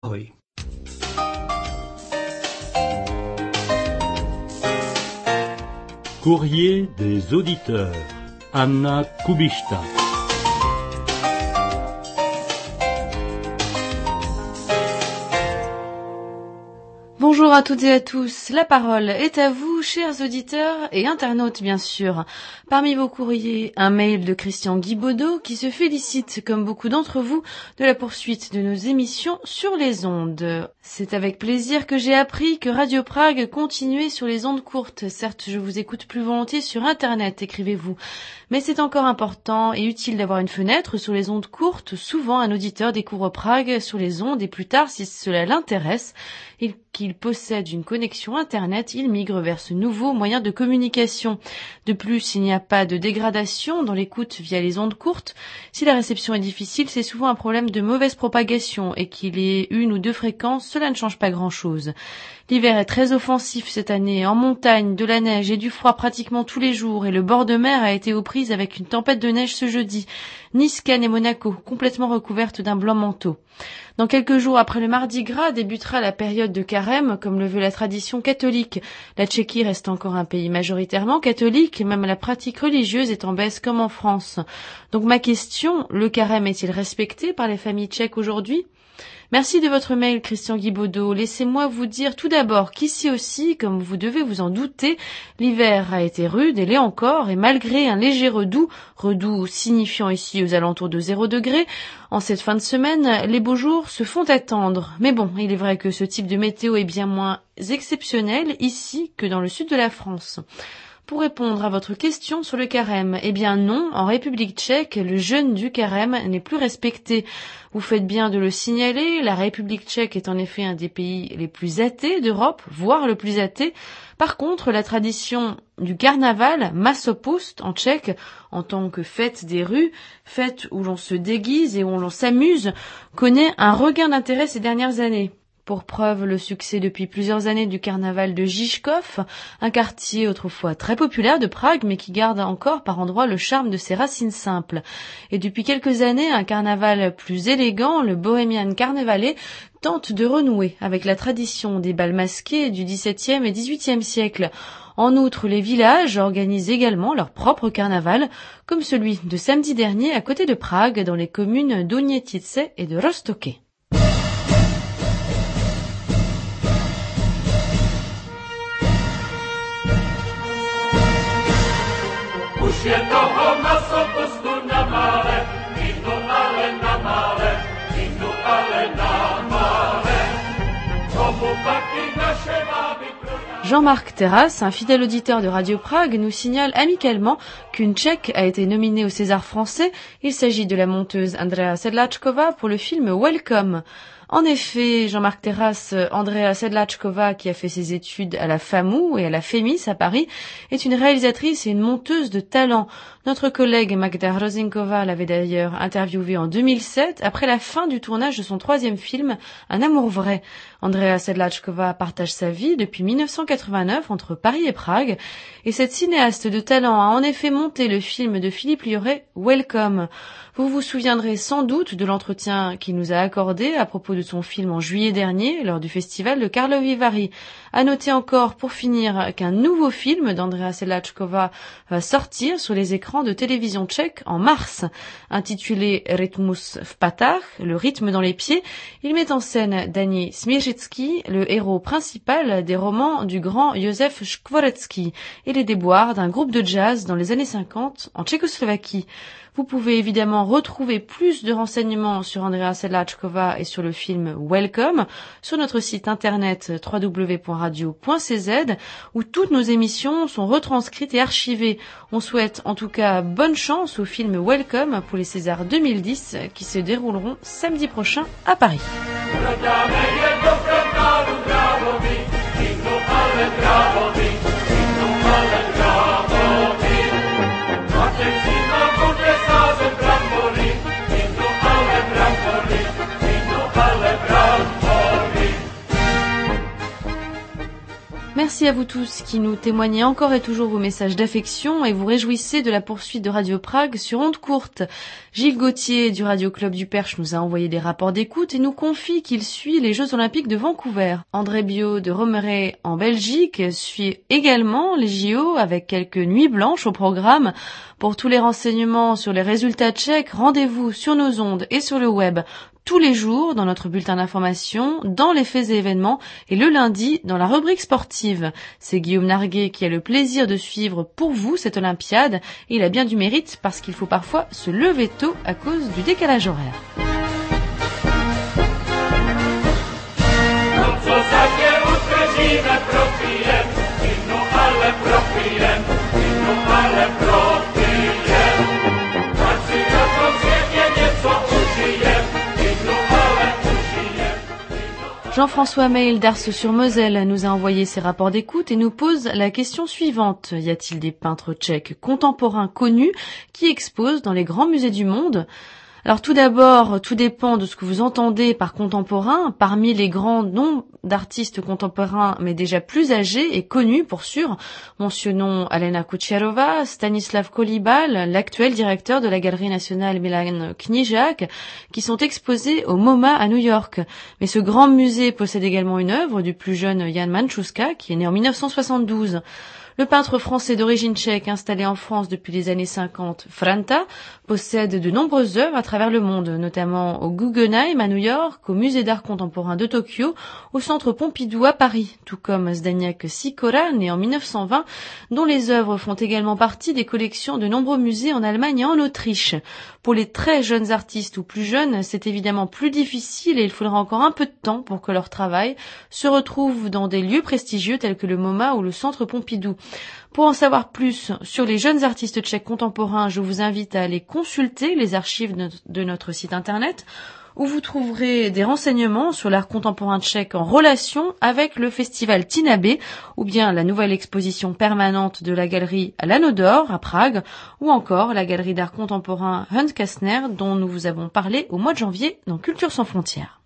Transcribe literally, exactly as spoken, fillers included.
Oui. Courrier des auditeurs. Anna Kubishta. Bonjour à toutes et à tous, la parole est à vous, chers auditeurs et internautes bien sûr. Parmi vos courriers, un mail de Christian Guibaudot qui se félicite, comme beaucoup d'entre vous, de la poursuite de nos émissions sur les ondes. C'est avec plaisir que j'ai appris que Radio Prague continuait sur les ondes courtes. Certes, je vous écoute plus volontiers sur Internet, écrivez-vous. Mais c'est encore important et utile d'avoir une fenêtre sur les ondes courtes. Souvent, un auditeur découvre Prague sur les ondes et plus tard, si cela l'intéresse, et qu'il possède une connexion Internet, il migre vers ce nouveau moyen de communication. De plus, il n'y a pas de dégradation dans l'écoute via les ondes courtes. Si la réception est difficile, c'est souvent un problème de mauvaise propagation et qu'il y ait une ou deux fréquences, cela ne change pas grand-chose. L'hiver est très offensif cette année. En montagne, de la neige et du froid pratiquement tous les jours et le bord de mer a été aux prises avec une tempête de neige ce jeudi. Nice, Cannes et Monaco, complètement recouvertes d'un blanc manteau. Dans quelques jours après le Mardi Gras débutera la période de carême, comme le veut la tradition catholique. La Tchéquie reste encore un pays majoritairement catholique, même la pratique religieuse est en baisse comme en France. Donc ma question, le carême est-il respecté par les familles tchèques aujourd'hui ? Merci de votre mail, Christian Guibaudot. Laissez-moi vous dire tout d'abord qu'ici aussi, comme vous devez vous en douter, l'hiver a été rude et l'est encore, et malgré un léger redoux, redoux signifiant ici aux alentours de zéro degré, en cette fin de semaine, les beaux jours se font attendre. Mais bon, il est vrai que ce type de météo est bien moins exceptionnel ici que dans le sud de la France. Pour répondre à votre question sur le carême, eh bien non, en République tchèque, le jeûne du carême n'est plus respecté. Vous faites bien de le signaler, la République tchèque est en effet un des pays les plus athées d'Europe, voire le plus athée. Par contre, la tradition du carnaval, Masopust en tchèque, en tant que fête des rues, fête où l'on se déguise et où l'on s'amuse, connaît un regain d'intérêt ces dernières années. Pour preuve, le succès depuis plusieurs années du carnaval de Žižkov, un quartier autrefois très populaire de Prague, mais qui garde encore par endroits le charme de ses racines simples. Et depuis quelques années, un carnaval plus élégant, le Bohemian Carnevale, tente de renouer avec la tradition des bals masqués du dix-septième et dix-huitième siècle. En outre, les villages organisent également leur propre carnaval, comme celui de samedi dernier à côté de Prague, dans les communes d'Onietice et de Roztoky. Už je toho masopustu na mále, vinu ale na mále, vinu ale na mále, komu pak i naše báby prodávají. Jean-Marc Terrasse, un fidèle auditeur de Radio Prague, nous signale amicalement qu'une Tchèque a été nominée au César français. Il s'agit de la monteuse Andrea Sedláčková pour le film Welcome. En effet, Jean-Marc Terrasse, Andrea Sedláčková, qui a fait ses études à la FAMU et à la FEMIS à Paris, est une réalisatrice et une monteuse de talent. Notre collègue Magda Hrozinkova l'avait d'ailleurs interviewée en deux mille sept, après la fin du tournage de son troisième film, Un amour vrai. Andrea Sedláčková partage sa vie depuis mille neuf cent quatre-vingt-neuf entre Paris et Prague, et cette cinéaste de talent a en effet monté le film de Philippe Lioré, Welcome. Vous vous souviendrez sans doute de l'entretien qu'il nous a accordé à propos de son film en juillet dernier, lors du festival de Karlovy Vary. À noter encore, pour finir, qu'un nouveau film d'Andrea Sedláčková va sortir sur les écrans de télévision tchèque en mars. Intitulé Rytmus v patách, le rythme dans les pieds, il met en scène Dani Smiřický, le héros principal des romans du grand Josef Škvorecký, et les déboires d'un groupe de jazz dans les années cinquante en Tchécoslovaquie. Vous pouvez évidemment retrouver plus de renseignements sur Andrea Sedláčková et sur le film Welcome sur notre site internet w w w point radio point c z où toutes nos émissions sont retranscrites et archivées. On souhaite en tout cas bonne chance au film Welcome pour les Césars deux mille dix qui se dérouleront samedi prochain à Paris. Merci à vous tous qui nous témoignez encore et toujours vos messages d'affection et vous réjouissez de la poursuite de Radio Prague sur ondes courtes. Gilles Gauthier du Radio Club du Perche nous a envoyé des rapports d'écoute et nous confie qu'il suit les Jeux Olympiques de Vancouver. André Bio de Romerey en Belgique suit également les J O avec quelques nuits blanches au programme. Pour tous les renseignements sur les résultats tchèques, rendez-vous sur nos ondes et sur le web tous les jours dans notre bulletin d'information, dans les faits et événements et le lundi dans la rubrique sportive. C'est Guillaume Narguet qui a le plaisir de suivre pour vous cette Olympiade et il a bien du mérite parce qu'il faut parfois se lever tôt à cause du décalage horaire. Jean-François Mail d'Ars-sur-Moselle nous a envoyé ses rapports d'écoute et nous pose la question suivante. Y a-t-il des peintres tchèques contemporains connus qui exposent dans les grands musées du monde ? Alors tout d'abord, tout dépend de ce que vous entendez par contemporain. Parmi les grands noms d'artistes contemporains, mais déjà plus âgés et connus pour sûr, mentionnons Alena Kucherova, Stanislav Kolibal, l'actuel directeur de la Galerie nationale Milan Knizak, qui sont exposés au MoMA à New York. Mais ce grand musée possède également une œuvre du plus jeune Jan Mančuska, qui est né en dix-neuf cent soixante-douze. Le peintre français d'origine tchèque installé en France depuis les années cinquante, Franta, possède de nombreuses œuvres à travers le monde, notamment au Guggenheim à New York, au Musée d'art contemporain de Tokyo, au Centre Pompidou à Paris, tout comme Zdeněk Sikora, né en dix-neuf cent vingt, dont les œuvres font également partie des collections de nombreux musées en Allemagne et en Autriche. Pour les très jeunes artistes ou plus jeunes, c'est évidemment plus difficile et il faudra encore un peu de temps pour que leur travail se retrouve dans des lieux prestigieux tels que le MoMA ou le Centre Pompidou. Pour en savoir plus sur les jeunes artistes tchèques contemporains, je vous invite à aller consulter les archives de notre site internet où vous trouverez des renseignements sur l'art contemporain tchèque en relation avec le festival Tinabé ou bien la nouvelle exposition permanente de la galerie à l'Anneau d'Or à Prague ou encore la galerie d'art contemporain Hans Kastner dont nous vous avons parlé au mois de janvier dans Culture sans frontières.